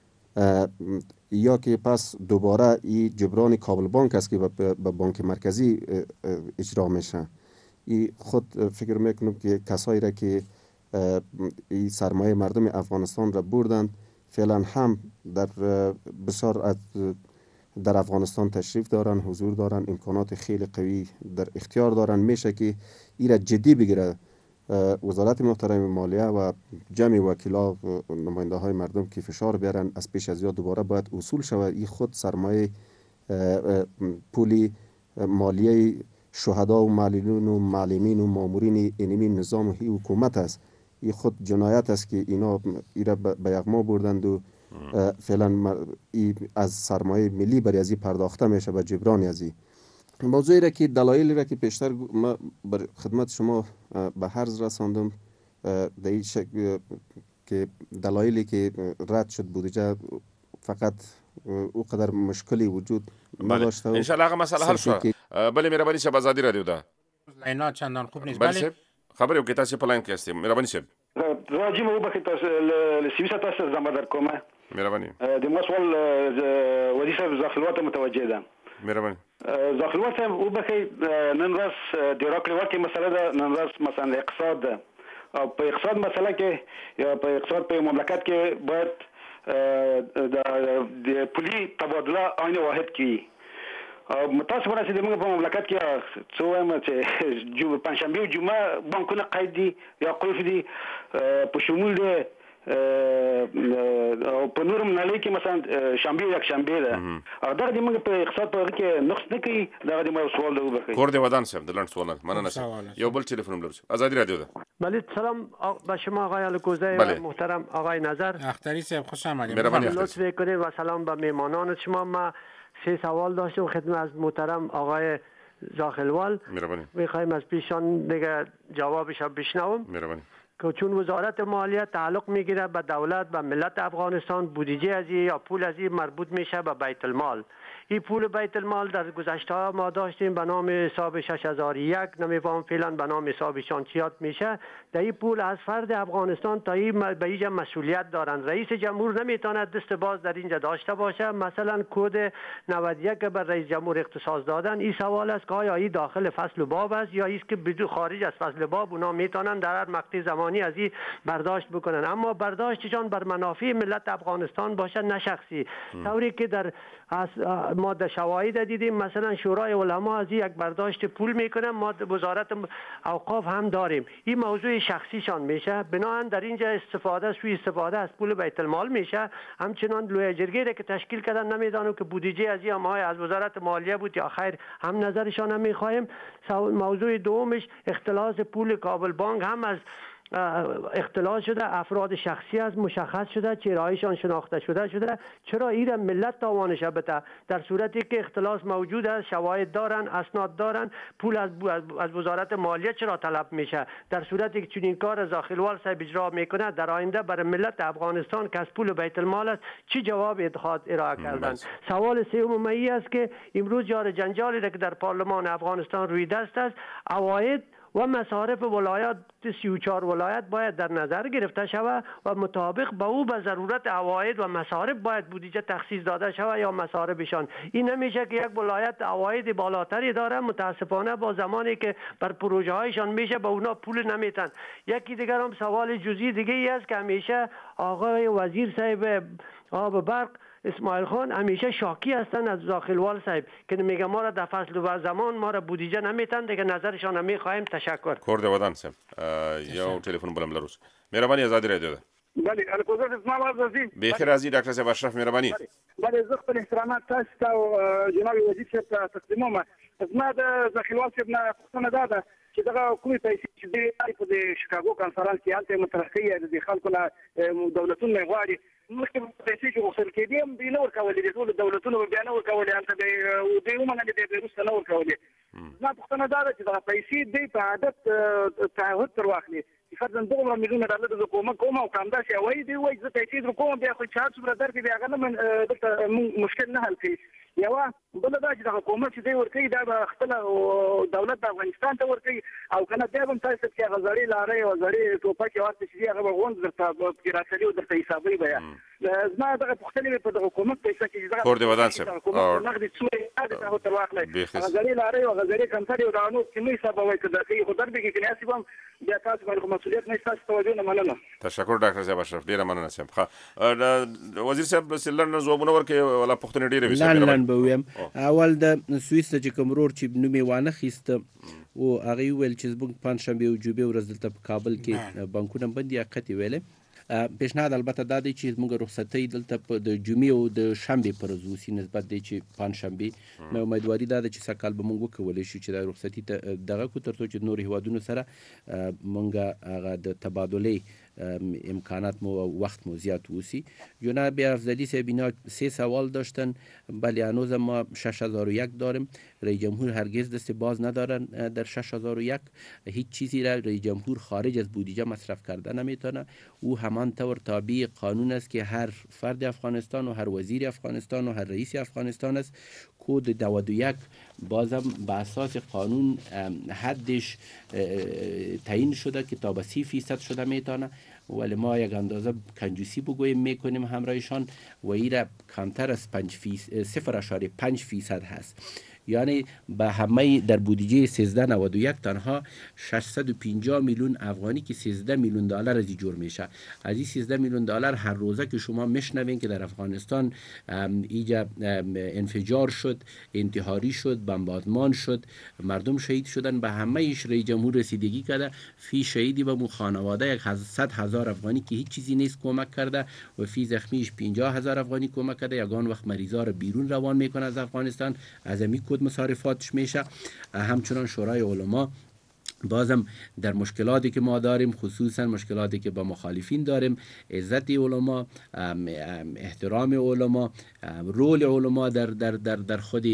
یا که پس دوباره این جبران کابل بانک است که به بانک مرکزی اجرا میشه. این خود فکر میکنم که کسایی را که این سرمایه مردم افغانستان را بردن فعلا هم در بسیار از در افغانستان تشریف دارن، حضور دارن، امکانات خیلی قوی در اختیار دارن، میشه که این را جدی بگیره وزارت محترم مالیه و جمع وکیلا و نماینده های مردم که فشار بیارن از پیش از یاد دوباره باید اصول شود این خود سرمایه پولی مالیه شهدا و معلولین و معلمین و مامورین اینمی نظام و حکومت است. این خود جنایت است که اینا را به یغما بردند و فعلا از سرمایه ملی برای ازی پرداخته میشه به جبران ازی. موضوعی را که دلایلی را که پیشتر ما بر خدمت شما به عرض رساندم در این شکل که دلایلی که رد شد بودجه فقط او قدر مشکلی وجود نداشته. ان شاء الله هغه مسئله حل شو. بله مهرباني صاحب آزادی رادیو ده لینا چندان خوب نیست. بله خبر یو کې تاسو په لاین کې استیم. مهرباني صاحب راجی مو بخیر تاسو له سیمه تاسو زما در کومه. مهرباني د مسول وزیر صاحب زاخلوات متوجه ده. مهرباني زاخلوات او بخیر نن راس د راکړې ورکړې مسله ده، نن راس مثلا اقتصاد ده او په اقتصاد مسله کې یا په اقتصاد په مملکت کې باید د پولی تبادله عین واحد کی تاسو ورته د موږ په مملکت کې څو وایم چې پنځشنبه او جمعه بانکونه قید دي یا قلف دي په شمول دي او په نورم نړۍ کې مثلا شنبه یک شنبه ده او دا د موږ په اقتصاد په کې نقص نه کوي. دا د موږ سوال ده وبخښئ. کور دی ودان صاحب د لاند سوال مننه صاحب یو بل تلفن لرم آزادی رادیو ده. بله سلام به شما آقای الکوزی و محترم آقای نظر اختری صاحب خوش آمدید. لطف کنید و سلام به میهمانان شما. ما 3 سوال داشتم خدمت از محترم آقای زاخلوال. میخوایم از پیشان دیگه جوابش رو بشنوم. که چون وزارت مالیه تعلق میگیره به دولت و ملت افغانستان، بودجه از یا پول از مربوط میشه به بیت المال. این پول بیت المال در گذشته ما داشتیم به نام حساب 6001 نمیفهم فعلا به نام حساب شانچیات میشه. در این پول از فرد افغانستان تا این به اینجا مسئولیت دارن. رئیس جمهور نمیتونه دست باز در اینجا داشته باشه. مثلا کد 91 که بر رئیس جمهور اختصاص دادن، این سوال است که آیا این داخل فصل باب است یا است که بدون خارج از فصل باب اونا میتونن در هر مقطع زمانی از این برداشت بکنن، اما برداشتشان بر منافع ملت افغانستان باشه نه شخصی. طوری که در ما در شواهد دیدیم مثلا شورای علما از یک برداشت پول میکنن، ما وزارت اوقاف هم داریم. این موضوع شخصیشان میشه، بنابراین در اینجا استفاده از پول بیت المال میشه. همچنان لوی جرگه که تشکیل کردن نمیدانم که بودجه از این ماه از وزارت مالیه بود یا خیر، هم نظرشان هم میخوایم. موضوع دومش اختلاس پول کابل بانک هم از اختلاس شده، افراد شخصی از مشخص شده، چهرهایشان شناخته شده. چرا این ملت تاوانش بده؟ در صورتی که اختلاس موجود است، شواهد دارن، اسناد دارن، پول از وزارت مالیه چرا طلب میشه؟ در صورتی که چنین کار زاخلوال صاحب اجرا میکنه، در آینده برای ملت افغانستان که از پول بیت المال است چی جواب ارائه کردن؟ سوال سوم ای است که امروز جار جنجالی که در پارلمان افغانستان روی دست است، عواید و مصارف ولایات 34 ولایت باید در نظر گرفته شود و مطابق به او به ضرورت عواید و مصارف باید بودجه تخصیص داده شود یا مصارفشان. این نمیشه که یک ولایت عواید بالاتری داره، متاسفانه با زمانی که بر پروژه هایشان میشه به اونا پول نمیتن. یکی دیگر هم سوال جزئی دیگه ای است که همیشه آقای وزیر صاحب آب برق اسماعیل خان همیشه شاکی هستن از زاخلوال صاحب که میگه ما را در فصل و زمان ما را بودجه نمیتن دیگه، نظرشان هم میخوایم. تشکر. کورد ودان صاحب یو ټلیفون بلم لروس مهرباني آزادي رادیو ده. بله الکوزر اسماعیل عزیزی بخیر عزیز ډاکټر صاحب اشرف مهرباني. بله زه خپل احترامات تاسو ته او جناب وزیر صاحب ته تقدیموم. زما د زاخلوال صاحب نه پوښتنه ده چې دغه کومې پیسې چې د شیکاګو کانفرنس کې هلته مطرح کړي د خلکو نه دولتونه غواړي مخکې پیسې چې غوښتل کېدې هم دوی نه ورکولې، د ټولو دولتونو بیا نه ورکولې، هلته دوی ومنلې بیا وروسته نه ورکولې. زما پوښتنه دا ده چې دغه پیسې دوی په عادت تعهد تر واخلي چې فرضاً دومره میلیونه ډالر زه کومه کوم او که همداسې وایي دوی وایي زه پیسې در کوم بیا خو چې هر څومره درکړي بیا هغه نه دلته مشکل نه حل کوي. یوه بله دا چې دغه حکومت چې دوی ورکوي دا به خپله دولت د افغانستان ته ورکوي او که نه بیا به هم تاسو چې هغه زړې لارۍ او زړې ټوپکې ورته چې دي هغه به غونډ درته پکې راڅلي او درته حسابوي به. زما دغه پوښتنې مې په دغه حکومت پیسه کې دغه کور دې ودان صاحب نقدي څومره هغه ته ور واخلئ، هغه زړې لارۍ او هغه زړې کمترې او دغه نور چې مه حسابوئ که درکوي، خو دربېږي که نه حساب هم بیا تاسو باندې خو مسؤلیت نه ستاسو توجه نه مننه. تشکر ډاکټر صاحب اشرف ډیره مننه صاحب. وزیر صاحب سلن ځوابونه ورکړي ولا پوښتنې ډیره وي لن به ویم. اول د سوئیس چې کوم رور چې نوم یې وانه خیسته او هغه ویل چې زموږ پنجشنبه او جمعې ورځ دلته په کابل کې بانکونه بند دي حقیقت ویلې. پیشنهاد البته دا دی چې زموږ رخصتۍ دلته په د جمعې او د شنبې پر ورځ وسي نسبت دی چې پنجشنبې. مې امیدواري دا ده چې سږ کال به موږ وکولی شو چې دا رخصتي دغه کړو تر څو چې نور هیوادونو سره موږ هغه د تبادلې امکانات مو و وقت مو زیاد وسی. جناب افضلی صاحب اینا 3 سوال داشتن. بله هنوز ما 6001 داریم. رئیس جمهور هرگز دست باز ندارن در 6001. هیچ چیزی را رئیس جمهور خارج از بودجه مصرف کرده نمیتونه. او همان طور تابع قانون است که هر فرد افغانستان و هر وزیر افغانستان و هر رئیس افغانستان است. کد 91 بازم به اساس قانون حدش تعیین شده که تا به 30% شده میتونه، ولی ما یک اندازه کنجوسی بگوییم میکنیم همراهشان و این کمتر از 0.5% هست. یعنی به همه در بودجه 1391 تنها 650 میلیون افغانی که 13 میلیون دلار از جور میشه. از این 13 میلیون دلار هر روزه که شما میشنوین که در افغانستان ایجا انفجار شد، انتحاری شد، بمبارمان شد، مردم شهید شدن، به همه ایش رئیس جمهور رسیدگی کرده. فی شهیدی به خانواده 100,000 افغانی که هیچ چیزی نیست کمک کرده و فی زخمیش 50,000 افغانی کمک کرده. یگان وقت مریضا را بیرون روان میکنه از افغانستان، از امی کد مصارفاتش میشه. همچنان شورای علما بازم در مشکلاتی که ما داریم، خصوصا مشکلاتی که با مخالفین داریم، عزت علما، احترام علما، رول علما در خود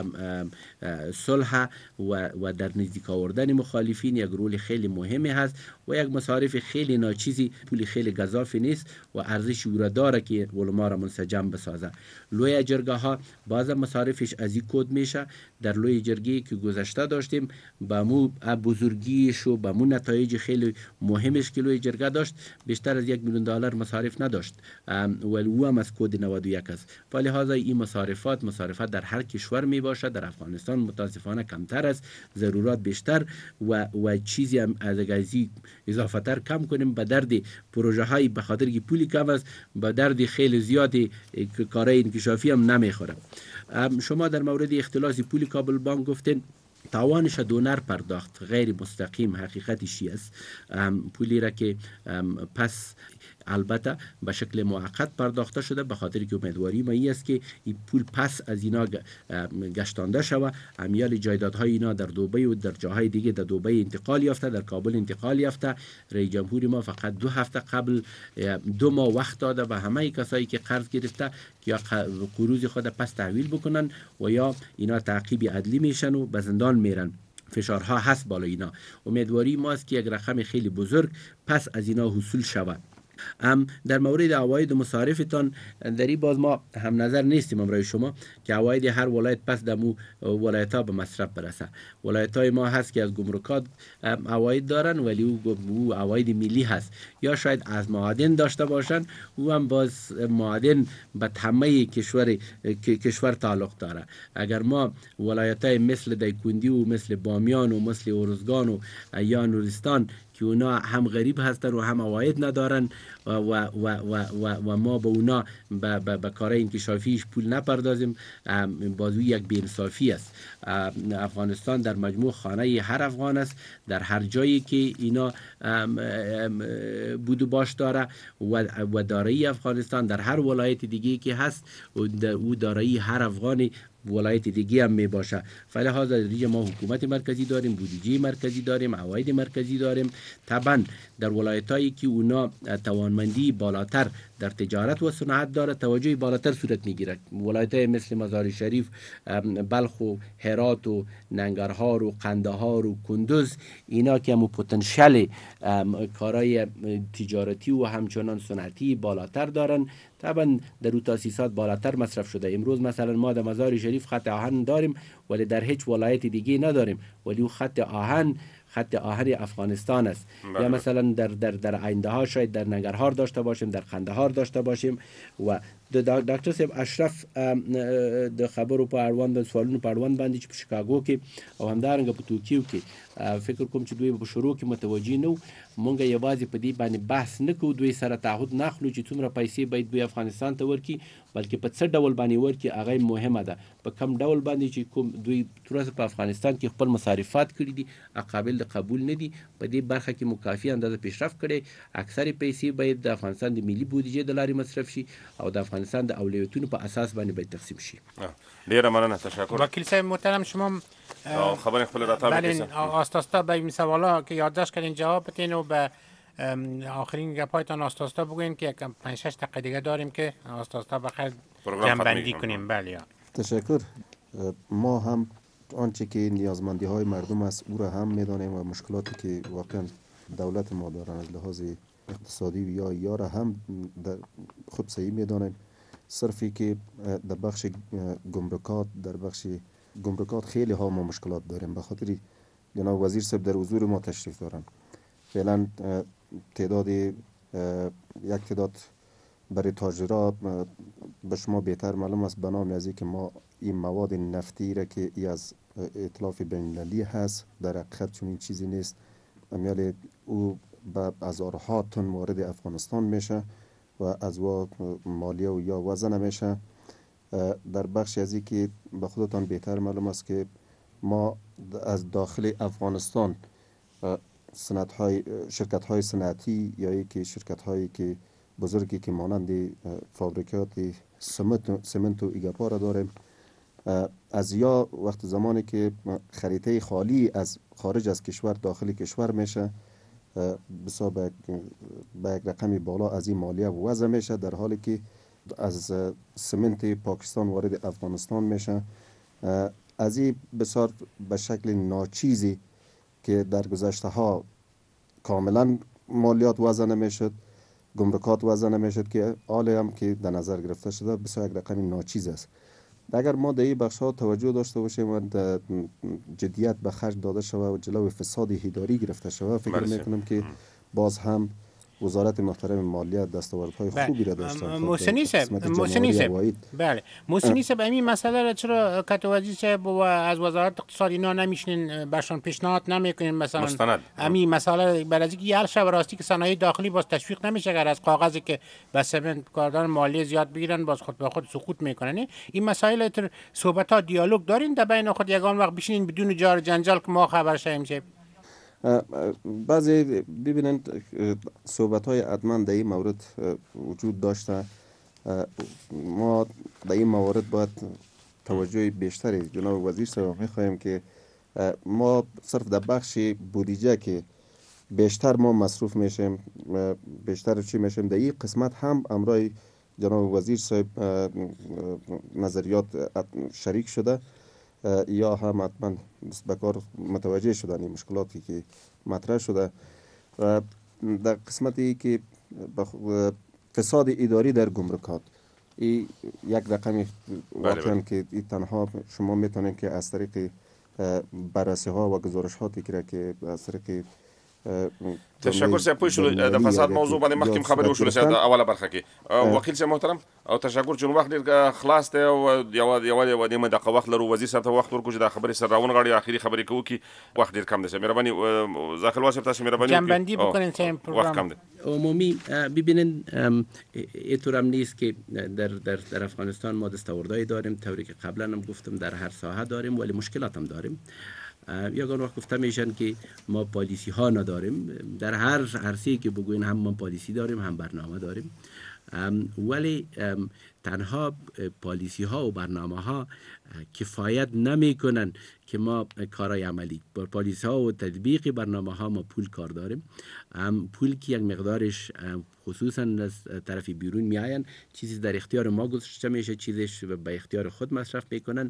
صلح و در نزدیک آوردن مخالفین یک رول خیلی مهمی هست و یک مصارف خیلی ناچیزی، پول خیلی گزافی نیست و ارزش او را داره که علما را منسجم بسازه. لوی جرگه ها بازم مصارفش از این کد میشه. در لوی جرگه که گذشته داشتیم با مو بزرگیش و با مو نتایج خیلی مهمش که لوی جرگه داشت بیشتر از 1 میلیون دلار مصارف نداشت، ولی او هم از کد 91 است. لهذا این مصارفات در هر کشور می باشه. در افغانستان متاسفانه کمتر است، ضرورات بیشتر و چیزی هم از گازی اضافه تر کم کنیم. به درد پروژه های به خاطر که پولی کم است به درد خیلی زیادی کارهای انکشافی هم نمیخوره. شما در مورد اختلاس پول کابل بانک گفتین تاوانش دونر پرداخت، غیر مستقیم حقیقتش است. پولی را که پس البته به شکل موقت پرداخته شده، به خاطر که امیدواری ما این است که این پول پس از اینا گشتانده شود. امیال جایدادهای اینا در دبی و در جاهای دیگه، در دبی انتقال یافته، در کابل انتقال یافته. رئیس جمهور ما فقط 2 هفته قبل 2 ماه وقت داده به همه کسایی که قرض گرفته که یا قروض خود پس تحویل بکنن و یا اینا تعقیب عدلی میشن و به زندان میرن. فشارها هست بالا اینا. امیدواری ما است که یک رقم خیلی بزرگ پس از اینا حصول شود. در مورد عواید مصارفتان در این باز ما هم نظر نیستیم امروز شما که عواید هر ولایت پس دمو ولایت ها به مصرف برسه. ولایت های ما هست که از گمرکات عواید دارن ولی او عواید ملی هست، یا شاید از معادن داشته باشن، او هم باز معادن به همه کشور تعلق داره. اگر ما ولایت های مثل دایکندی و مثل بامیان و مثل ارزگان و یا نورستان که اونا هم غریب هستن و هم عواید ندارن و ما به اونا به کارهای انکشافیش پول نپردازیم، بازو یک بی‌انصافی است. افغانستان در مجموع خانه هر افغان است، در هر جایی که اینا بود و باش داره و دارایی افغانستان در هر ولایت دیگه که هست او دارایی هر افغانی ولایت دیگه هم می باشه. فلهذا در ما حکومت مرکزی داریم، بودجه مرکزی داریم، عواید مرکزی داریم. طبعا در ولایتایی که اونا توانمندی بالاتر در تجارت و صنعت داره توجه بالاتر صورت میگیره. ولایت‌های مثل مزار شریف، بلخ و هرات و ننگرهار و قندهار و کندوز، اینا که هم پتانسیل کارهای تجارتی و همچنان صنعتی بالاتر دارن، طبعا در او تاسیسات بالاتر مصرف شده. امروز مثلا ما در مزار شریف خط آهن داریم ولی در هیچ ولایت دیگه نداریم، ولی او خط آهن افغانستان است. یا مثلا در آینده ها شاید در ننگرهار داشته باشیم، در قندهار داشته باشیم. و دکتر صاحب اشرف د خبرو په اړوند د سوالونو په اړوند باندې چې په شیکاګو کې او همدارنګه په توکیو کې فکر کوم چې دوی په شروع کې متوجي نه، مونږ یوازې په دې باندې بحث نه کوو، دوی سره تعهد نه اخلو چې څومره پیسې باید دوی افغانستان ته ورکړي، بلکې په څه ډول باندې ورکړي هغه مهمه ده. په کوم ډول باندې چې کوم دوی تر په افغانستان کې خپل مصارفات کړي دي قابل د قبول نه دي، په دې برخه کې مکافي اندازه پیشرفت کړي. اکثر پیسې باید د افغانستان د ملي بودیجې د لارې مصرف شي او د افغانستان د اولویتونو په اساس باندې باید تقسیم شي. ډیره مننه، تشکر. وکیل صاحب محترم، شما خبر خپل راته بله آستاستا به این سوالا که یادداشت کردین جواب بدین و به آخرین گپایتان آستاستا بگوین که 5-6 دقیقه دیگه داریم که آستاستا بخیر جمع‌بندی کنیم. بله تشکر. ما هم آنچه که نیازمندی های مردم است او را هم میدانیم و مشکلاتی که واقعا دولت ما دارن از لحاظ اقتصادی و یا را هم خود صحیح میدانیم. صرفی که در بخش گمرکات خیلی ها ما مشکلات داریم، به خاطر جناب وزیر صاحب در حضور ما تشریف دارن. فعلا یک تعداد برای تاجرها به شما بهتر معلوم است، به نام نزدیک که ما این مواد نفتی را که ای از ائتلاف بین‌المللی هست، در حقیقت چنین چیزی نیست. امیال او به هزارها تن وارد افغانستان میشه و از مالیه و یا وزن میشه. در بخش ازی که به خودتان بهتر معلوم است که ما از داخل افغانستان شرکت های صنعتی یا یکی شرکت هایی که بزرگی که مانند فابریکات سمنت و ایگاپا را داریم. از یا وقت زمانی که خریطه خالی از خارج از کشور داخل کشور میشه بسا به یک رقمی بالا از این مالیه وضع میشه، در حالی که از سمنت پاکستان وارد افغانستان میشه. از این بسیار به شکل ناچیزی که در گذشته ها کاملا مالیات وضع نمیشد، گمرکات وضع نمیشد، که حال هم که در نظر گرفته شده بسیار یک رقمی ناچیز است. اگر ما در این بخش ها توجه داشته باشیم و جدیت به خرج داده شود و جلو فساد اداری گرفته شود، فکر میکنم که باز هم وزارت محترم مالیات دستاوردهای خوبی را داشته. محسنی صاحب این مسئله را چرا کتوازی صاحب و از وزارت اقتصاد اینا نمیشنین برشان پیشنهاد نمیکنین؟ مثلا همین مسئله برای اینکه یه شب راستی که صنایع داخلی باز تشویق نمیشه اگر از کاغذی که به سمنت کاردان مالی زیاد بگیرن باز خود به خود سقوط میکنن. این مسائل تر صحبت ها دیالوگ دارین در بین خود یگان وقت بشینین بدون جار جنجال که ما خبر شیم؟ بعضی ببینند صحبت های حتما در این مورد وجود داشته. ما در این موارد باید توجه بیشتری جناب وزیر صاحب میخواهیم که ما صرف در بخش بودجه که بیشتر ما مصروف میشیم، بیشتر چی میشیم، در این قسمت هم امرای جناب وزیر صاحب نظریات شریک شده یا هم حتما به کار متوجه شدن این مشکلاتی که مطرح شده. و در قسمتی که فساد اداری در گمرکات، این یک رقمی واقعا که این تنها شما میتونید که از طریق بررسی ها و گزارش ها که از طریق تشکر سه پوه شو د فساد موضوع باندې مخکې خبرې وشول سه د اوله برخه کې وکیل سه محترم او تشکر چې وخت ډیر خلاص ته یو نیمه دقیقه وخت لرو وزیر صاحب ته وخت ورکو چې د خبرې سره راون غړي اخیری خبرې کوو کی وخت ډیر کم ده. مهرباني ځکه واسه تاسو مهرباني جنبندی بکنین سه وقت کم ده. عمومی ببینین اینطور هم نیست که در افغانستان ما دستاوردهایی داریم، طوری که قبلا هم گفتم در هر ساحه داریم، ولی مشکلات هم داریم. یگان وقت گفته میشن که ما پالیسی ها نداریم. در هر عرصه‌ای که بگوین هم ما پالیسی داریم هم برنامه داریم، ولی تنها پالیسی ها و برنامه ها کفایت نمی کنن که ما کارای عملی با پالیسی ها و تطبیق برنامه ها ما پول کار داریم. پول که یک مقدارش خصوصا از طرف بیرون میاین، چیزی در اختیار ما گذاشته میشه، چیزش به اختیار خود مصرف میکنن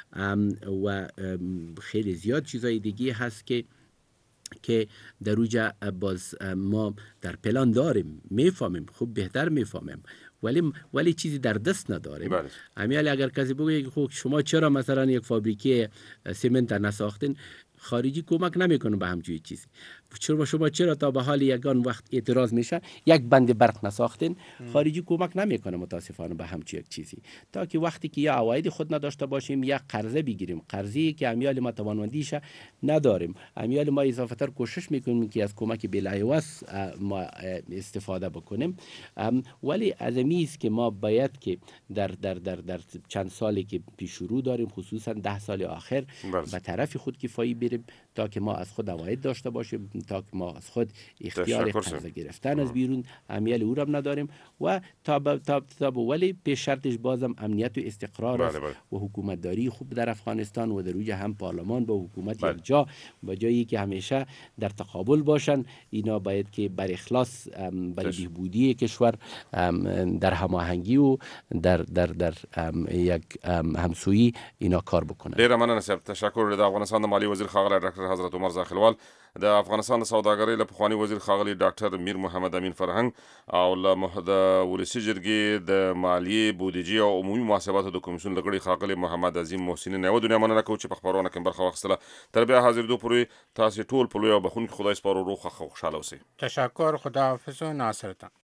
و خیلی زیاد چیزای دیگه هست که در اوجا باز ما در پلان داریم، میفهمیم، خوب بهتر میفهمیم، ولی چیزی در دست نداریم. امیال اگر کسی بگه خب شما چرا مثلا یک فابریکه سیمنت نساختین، خارجی کمک نمیکنه به همچین چیزی. شما چرا تا به حال یگان وقت اعتراض میشه یک بند برق نساختین، خارجی کمک نمیکنه متاسفانه به همچین یک چیزی، تا که وقتی که یا عواید خود نداشته باشیم یا قرضه بگیریم، قرضی که امیال ما توانمندیش نداریم، امیال ما اضافه تر کوشش میکنیم که از کمک بلایوس ما استفاده بکنیم. ولی عزمی است که ما باید که در چند سالی که پیش رو داریم، خصوصا 10 سال آخر به طرف خود کفایی بریم، تا که ما از خود عواید داشته باشیم، تا که ما از خود اختیار قرضه گرفتن از بیرون امیال او را نداریم. و ولی پیش شرطش بازم امنیت و استقرار است و حکومت داری خوب در افغانستان و در روی هم پارلمان با حکومت یک جا با جایی که همیشه در تقابل باشن. اینا باید که بر اخلاص برای بهبودی کشور در هماهنگی و در یک همسویی اینا کار بکنن. ډیره مننه صاحب، تشکر. د افغانستان د مالی وزیر ښاغلی ډاکټر حضرت عمر زاخیلوال، د افغانستان د سوداګرۍ له پخواني وزیر ښاغلی ډاکټر میر محمد امین فرهنګ او له د ولسي جرګې د مالیې، بودیجې او عمومي محاسباتو د کمیسیون له غړي ښاغلی محمد عظیم محسني نه یوه دنیا مننه کوو چې په خپرونه کې برخه واخیستله. تر بیا حاضرېدو پورې تاسې ټول په لوی او بخښونکي خدای سپارو، روغ خوشحاله اوسئ. تشکر، خداحافظ و ناصرتان.